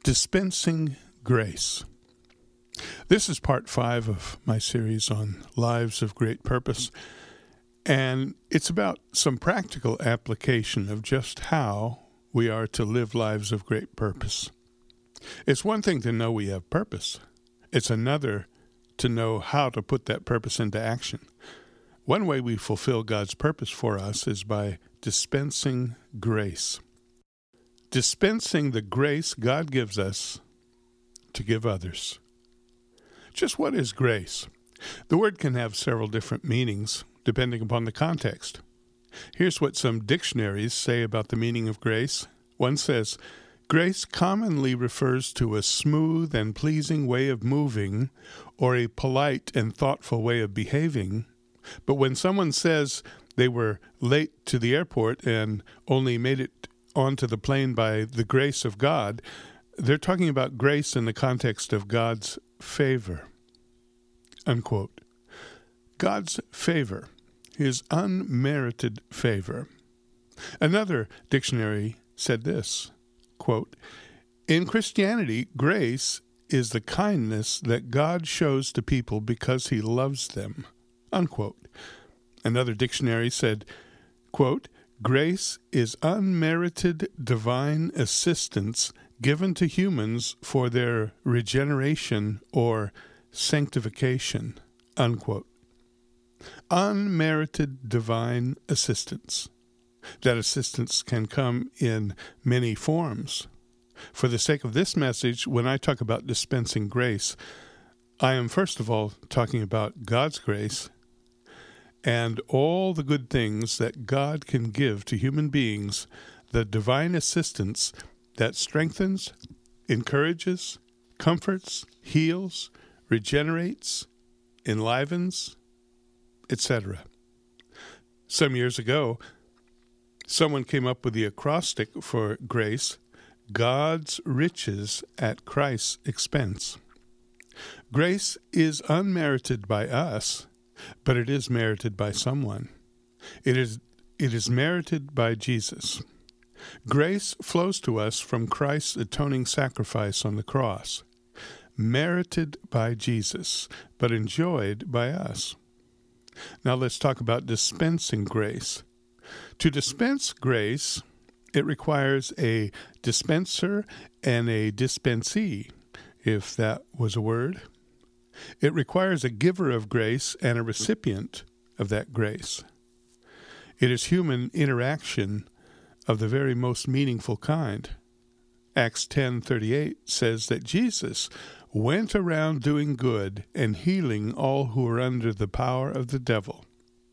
Dispensing Grace. This is part 5 of my series on Lives of Great Purpose, and it's about some practical application of just how we are to live lives of great purpose. It's one thing to know we have purpose. It's another to know how to put that purpose into action. One way we fulfill God's purpose for us is by dispensing grace. Dispensing the grace God gives us to give others. Just what is grace? The word can have several different meanings depending upon the context. Here's what some dictionaries say about the meaning of grace. One says, grace commonly refers to a smooth and pleasing way of moving or a polite and thoughtful way of behaving. But when someone says they were late to the airport and only made it onto the plane by the grace of God, they're talking about grace in the context of God's favor. Unquote. God's favor, his unmerited favor. Another dictionary said this, quote, in Christianity, grace is the kindness that God shows to people because he loves them. Unquote. Another dictionary said, quote, grace is unmerited divine assistance given to humans for their regeneration or sanctification. Unquote. Unmerited divine assistance. That assistance can come in many forms. For the sake of this message, when I talk about dispensing grace, I am first of all talking about God's grace and all the good things that God can give to human beings, the divine assistance that strengthens, encourages, comforts, heals, regenerates, enlivens, etc. Some years ago, someone came up with the acrostic for grace, God's riches at Christ's expense. Grace is unmerited by us, but it is merited by someone. It is merited by Jesus. Grace flows to us from Christ's atoning sacrifice on the cross, merited by Jesus, but enjoyed by us. Now let's talk about dispensing grace. To dispense grace, it requires a dispenser and a dispensee, if that was a word. It requires a giver of grace and a recipient of that grace. It is human interaction of the very most meaningful kind. Acts 10:38 says that Jesus went around doing good and healing all who were under the power of the devil.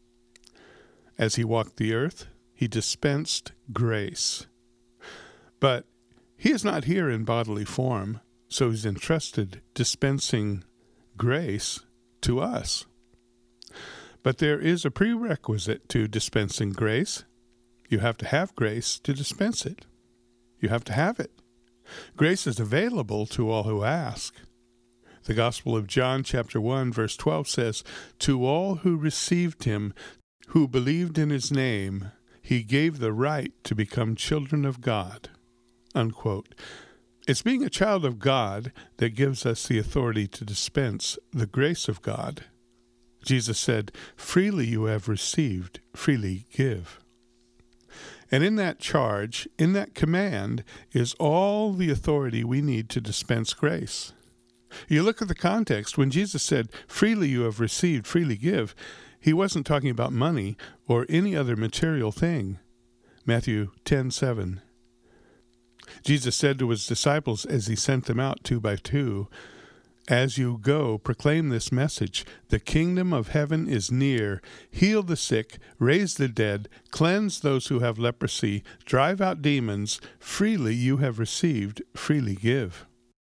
As he walked the earth, he dispensed grace. But he is not here in bodily form, so he's entrusted dispensing grace to us. But there is a prerequisite to dispensing grace. You have to have grace to dispense it. You have to have it. Grace is available to all who ask. The Gospel of John, chapter 1, verse 12 says, to all who received him, who believed in his name, he gave the right to become children of God. Unquote. It's being a child of God that gives us the authority to dispense the grace of God. Jesus said, freely you have received, freely give. And in that charge, in that command, is all the authority we need to dispense grace. You look at the context. When Jesus said, freely you have received, freely give, he wasn't talking about money or any other material thing. Matthew 10:7. Jesus said to his disciples as he sent them out 2 by 2, as you go, proclaim this message, the kingdom of heaven is near. Heal the sick, raise the dead, cleanse those who have leprosy, drive out demons. Freely you have received, freely give.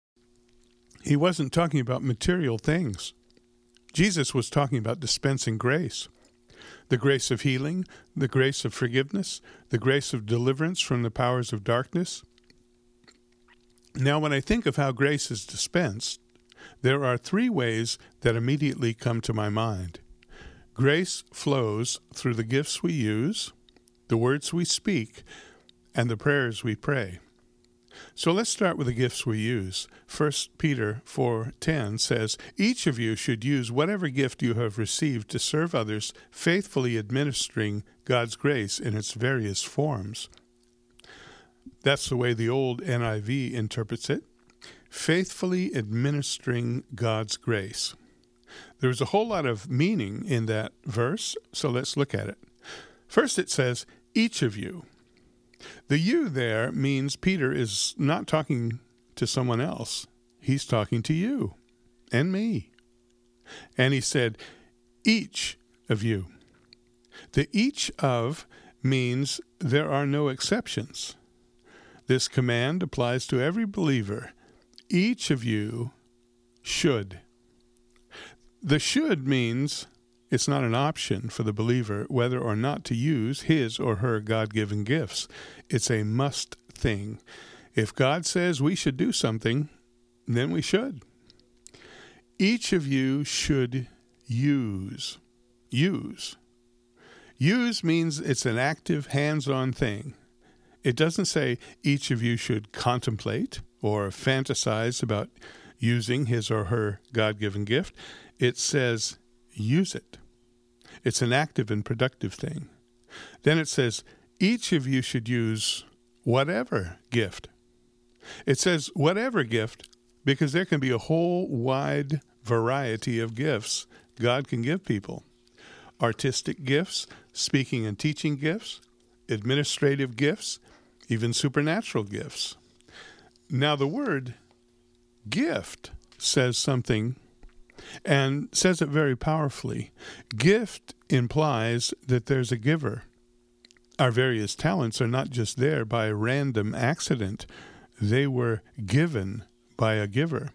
He wasn't talking about material things. Jesus was talking about dispensing grace. The grace of healing, the grace of forgiveness, the grace of deliverance from the powers of darkness. Now, when I think of how grace is dispensed, there are 3 ways that immediately come to my mind. Grace flows through the gifts we use, the words we speak, and the prayers we pray. So let's start with the gifts we use. 1 Peter 4:10 says, "Each of you should use whatever gift you have received to serve others, faithfully administering God's grace in its various forms." That's the way the old NIV interprets it. Faithfully administering God's grace. There's a whole lot of meaning in that verse, so let's look at it. First, it says, each of you. The you there means Peter is not talking to someone else. He's talking to you and me. And he said, each of you. The each of means there are no exceptions. This command applies to every believer. Each of you should. The should means it's not an option for the believer whether or not to use his or her God-given gifts. It's a must thing. If God says we should do something, then we should. Each of you should use. Use. Use means it's an active, hands-on thing. It doesn't say each of you should contemplate or fantasize about using his or her God-given gift. It says use it. It's an active and productive thing. Then it says each of you should use whatever gift. It says whatever gift because there can be a whole wide variety of gifts God can give people. Artistic gifts, speaking and teaching gifts, administrative gifts, even supernatural gifts. Now the word gift says something and says it very powerfully. Gift implies that there's a giver. Our various talents are not just there by random accident. They were given by a giver.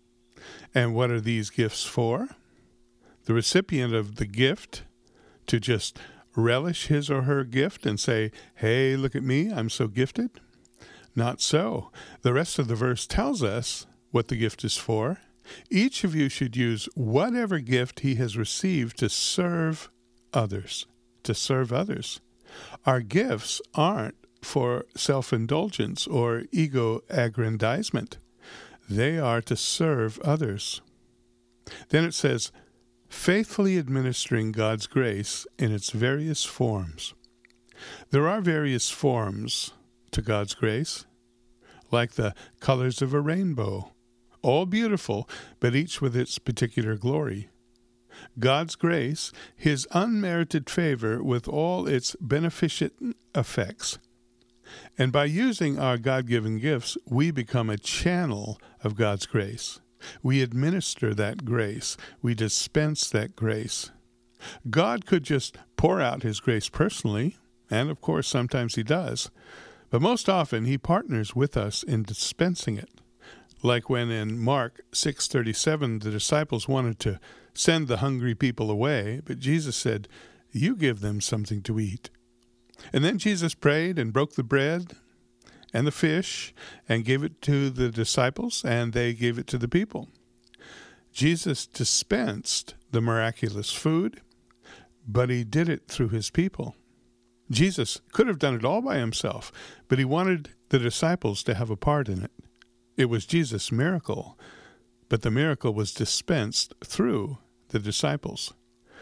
And what are these gifts for? The recipient of the gift to just relish his or her gift and say, hey, look at me, I'm so gifted? Not so. The rest of the verse tells us what the gift is for. Each of you should use whatever gift he has received to serve others. To serve others. Our gifts aren't for self-indulgence or ego-aggrandizement. They are to serve others. Then it says, faithfully administering God's grace in its various forms. There are various forms to God's grace, like the colors of a rainbow, all beautiful, but each with its particular glory. God's grace, his unmerited favor with all its beneficent effects. And by using our God-given gifts, we become a channel of God's grace. We administer that grace. We dispense that grace. God could just pour out his grace personally, and of course sometimes he does, but most often he partners with us in dispensing it. Like when in Mark 6:37 the disciples wanted to send the hungry people away, but Jesus said, you give them something to eat. And then Jesus prayed and broke the bread and the fish and gave it to the disciples, and they gave it to the people. Jesus dispensed the miraculous food, but he did it through his people. Jesus could have done it all by himself, but he wanted the disciples to have a part in it. It was Jesus' miracle, but the miracle was dispensed through the disciples.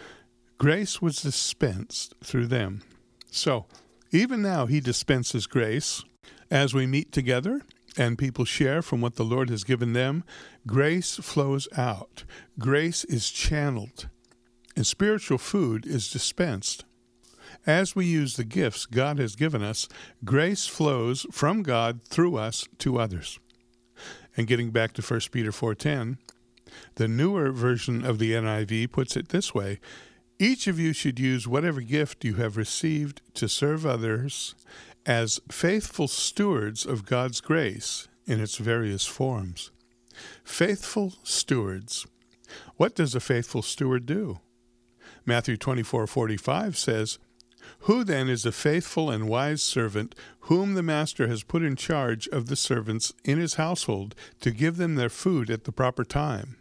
Grace was dispensed through them. So, even now he dispenses grace. As we meet together and people share from what the Lord has given them, grace flows out. Grace is channeled, and spiritual food is dispensed. As we use the gifts God has given us, grace flows from God through us to others. And getting back to 1 Peter 4:10, the newer version of the NIV puts it this way: each of you should use whatever gift you have received to serve others as faithful stewards of God's grace in its various forms. Faithful stewards. What does a faithful steward do? Matthew 24:45 says, who then is a faithful and wise servant whom the master has put in charge of the servants in his household to give them their food at the proper time?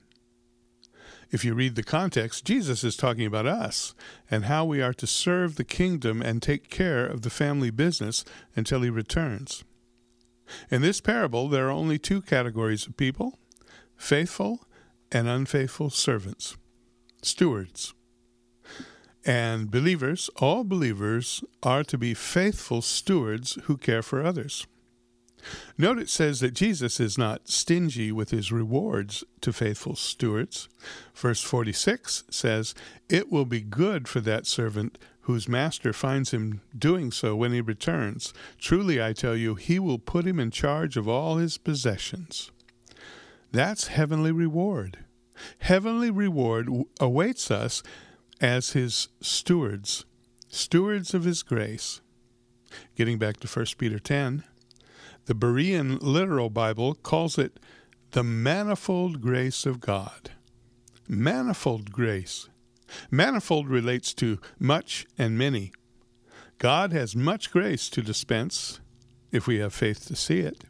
If you read the context, Jesus is talking about us and how we are to serve the kingdom and take care of the family business until he returns. In this parable, there are only two categories of people: faithful and unfaithful servants, stewards. And believers, all believers, are to be faithful stewards who care for others. Note it says that Jesus is not stingy with his rewards to faithful stewards. Verse 46 says, "It will be good for that servant whose master finds him doing so when he returns. Truly, I tell you, he will put him in charge of all his possessions." That's heavenly reward. Heavenly reward awaits us as his stewards, stewards of his grace. Getting back to 1 Peter 10, the Berean Literal Bible calls it the manifold grace of God. Manifold grace. Manifold relates to much and many. God has much grace to dispense if we have faith to see it.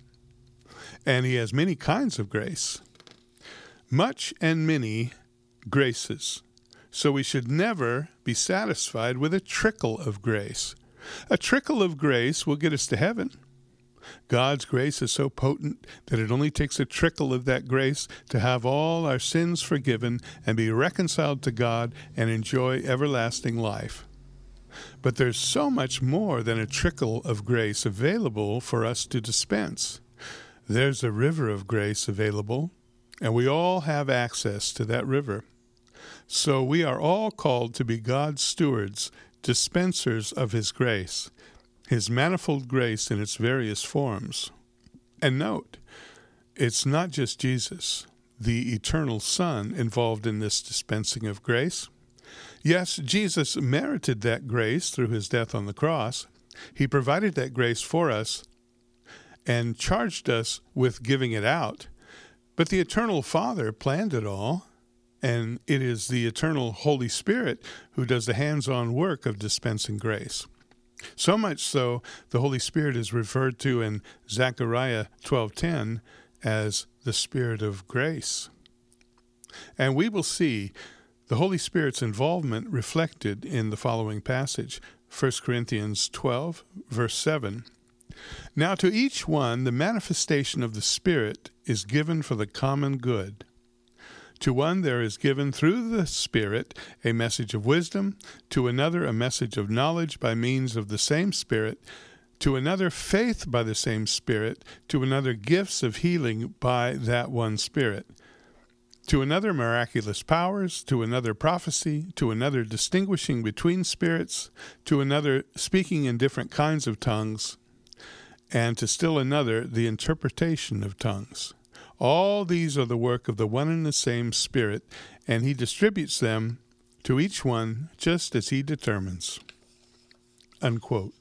And he has many kinds of grace. Much and many graces. So we should never be satisfied with a trickle of grace. A trickle of grace will get us to heaven. God's grace is so potent that it only takes a trickle of that grace to have all our sins forgiven and be reconciled to God and enjoy everlasting life. But there's so much more than a trickle of grace available for us to dispense. There's a river of grace available, and we all have access to that river. So we are all called to be God's stewards, dispensers of his grace, his manifold grace in its various forms. And note, it's not just Jesus, the eternal Son, involved in this dispensing of grace. Yes, Jesus merited that grace through his death on the cross. He provided that grace for us and charged us with giving it out. But the eternal Father planned it all, and it is the eternal Holy Spirit who does the hands-on work of dispensing grace. So much so, the Holy Spirit is referred to in Zechariah 12:10 as the Spirit of grace. And we will see the Holy Spirit's involvement reflected in the following passage, 1 Corinthians 12, verse 7. "Now to each one the manifestation of the Spirit is given for the common good. To one there is given through the Spirit a message of wisdom, to another a message of knowledge by means of the same Spirit, to another faith by the same Spirit, to another gifts of healing by that one Spirit, to another miraculous powers, to another prophecy, to another distinguishing between spirits, to another speaking in different kinds of tongues, and to still another the interpretation of tongues. All these are the work of the one and the same Spirit, and he distributes them to each one just as he determines." Unquote.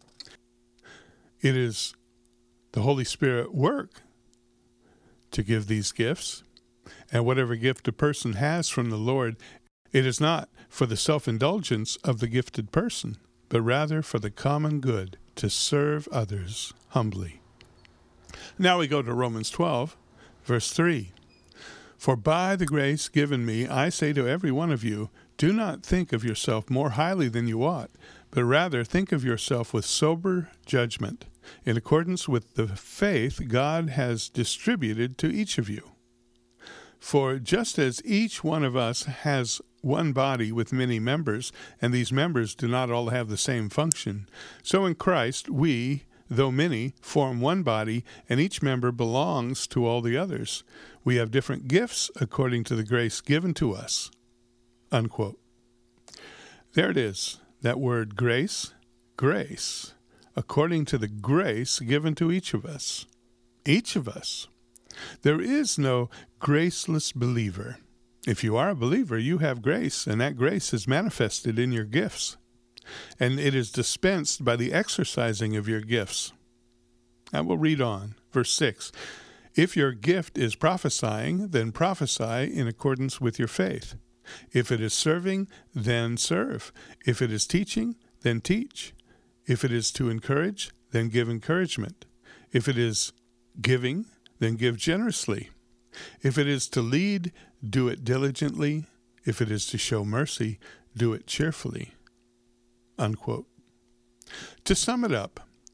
It is the Holy Spirit work to give these gifts, and whatever gift a person has from the Lord, it is not for the self-indulgence of the gifted person, but rather for the common good, to serve others humbly. Now we go to Romans 12, verse 3. "For by the grace given me, I say to every one of you, do not think of yourself more highly than you ought, but rather think of yourself with sober judgment, in accordance with the faith God has distributed to each of you. For just as each one of us has one body with many members, and these members do not all have the same function, so in Christ we, though many, form one body, and each member belongs to all the others. We have different gifts according to the grace given to us." Unquote. There it is, that word grace, grace, according to the grace given to each of us. Each of us. There is no graceless believer. If you are a believer, you have grace, and that grace is manifested in your gifts. And it is dispensed by the exercising of your gifts. I will read on. Verse 6. "If your gift is prophesying, then prophesy in accordance with your faith. If it is serving, then serve. If it is teaching, then teach. If it is to encourage, then give encouragement. If it is giving, then give generously. If it is to lead, do it diligently. If it is to show mercy, do it cheerfully." Unquote. To sum it up,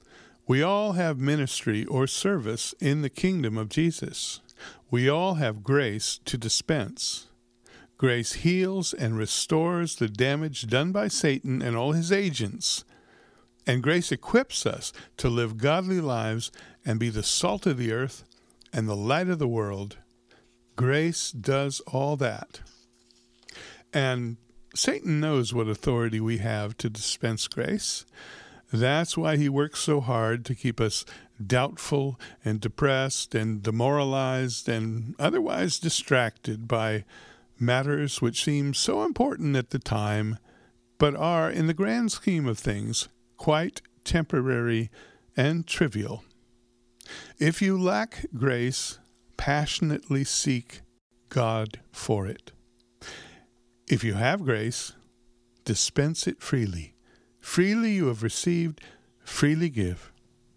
We all have ministry or service in the kingdom of Jesus. We all have grace to dispense. Grace heals and restores the damage done by Satan and all his agents. And grace equips us to live godly lives and be the salt of the earth and the light of the world. Grace does all that. And Satan knows what authority we have to dispense grace. That's why he works so hard to keep us doubtful and depressed and demoralized and otherwise distracted by matters which seem so important at the time, but are, in the grand scheme of things, quite temporary and trivial. If you lack grace, passionately seek God for it. If you have grace, dispense it freely. Freely you have received, freely give.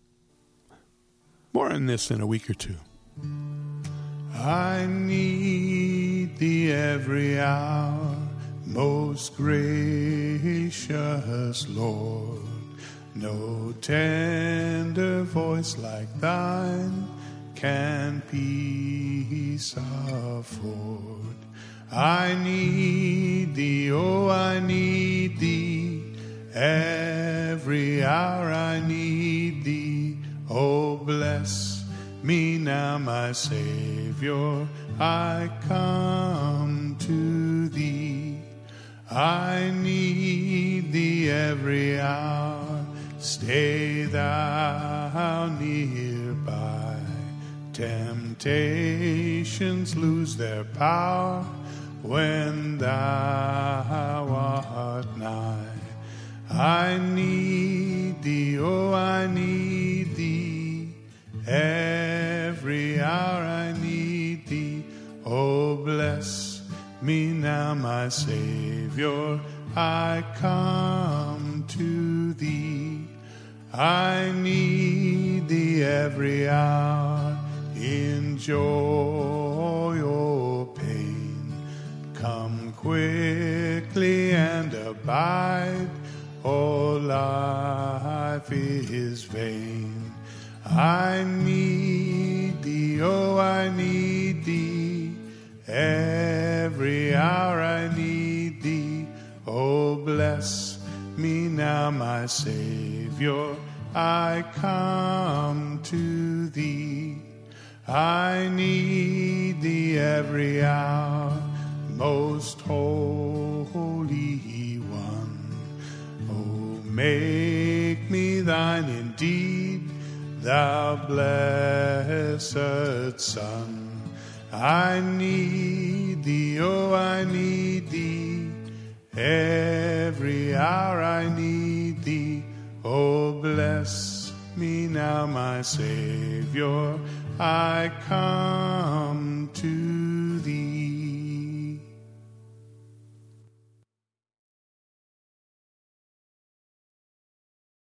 More on this in a week or two. I need thee every hour, most gracious Lord. No tender voice like thine can peace afford. I need thee, oh, I need thee. Every hour I need thee. Oh, bless me now, my Savior, I come to thee. I need thee every hour. Stay thou nearby. Temptations lose their power when thou art nigh. I need thee, oh, I need thee. Every hour I need thee. Oh, bless me now, my Savior, I come to thee. I need thee every hour, in joy or pain. Come quickly and abide, all life is vain. I need thee, oh, I need thee. Every hour I need thee. Oh, bless me now, my Savior, I come to thee. I need thee every hour, most holy one. Oh, make me thine indeed, thou blessed Son. I need thee, oh, I need thee. Every hour I need thee. Oh, bless me now, my Savior, I come to